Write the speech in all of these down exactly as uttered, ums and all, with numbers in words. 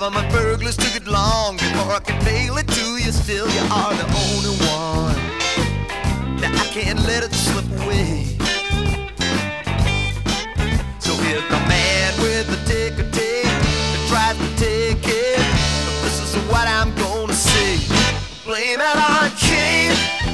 Government burglars took it long before I could mail it to you. Still, you are the only one that I can't let it slip away. So if the man with the ticker tape that tries to take it, this is what I'm gonna say. Blame it on Cain.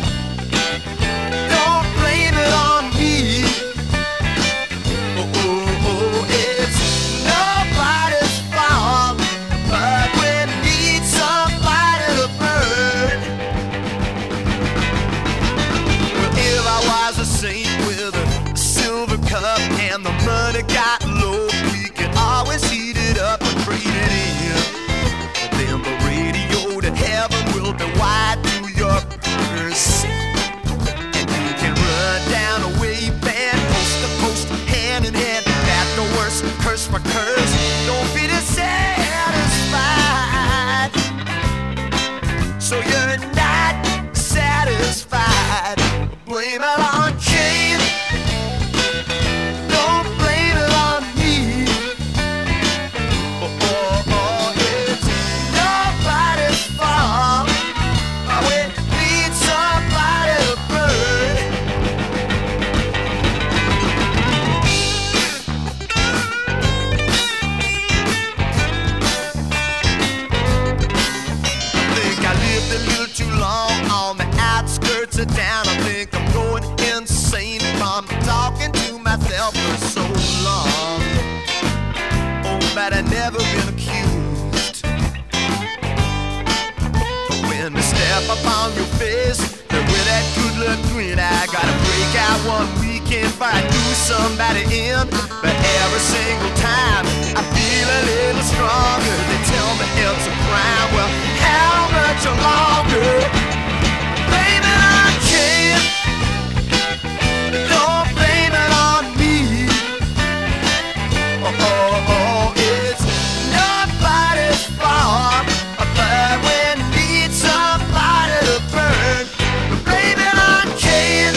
Don't blame it on me. Oh, oh, oh, it's nobody's fault, but we need somebody to burn. Well, if I was a saint with a silver cup and the money got low, we could always heat it up and trade it in. But then the radio to heaven will be wide to your purse, and you can run down a wave band, coast to coast, hand in hand. That's the worst curse for curse. Don't be dissatisfied, so you're not satisfied. Blame it on Cain. Don't blame it on me. Oh, oh, oh, it's nobody's fault. We need somebody to burn. I think I lived a little too long on the outskirts of town. I think I'm going insane from talking to myself for so long. Oh, but I've never been accused. But when they step up on your face, and with that good luck grin, I gotta break out one weekend before I do somebody in. But every single time I feel a little stronger. They tell me it's a crime. Well, how much longer? Blame it on Cain. Don't blame it on me. Oh, oh, oh, it's nobody's fault, but we need somebody to burn. Blame it on Cain.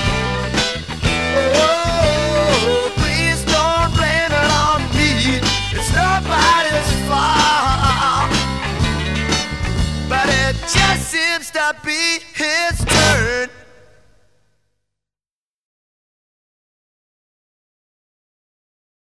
Oh, please don't blame it on me. It's nobody's fault, but it just seems to be his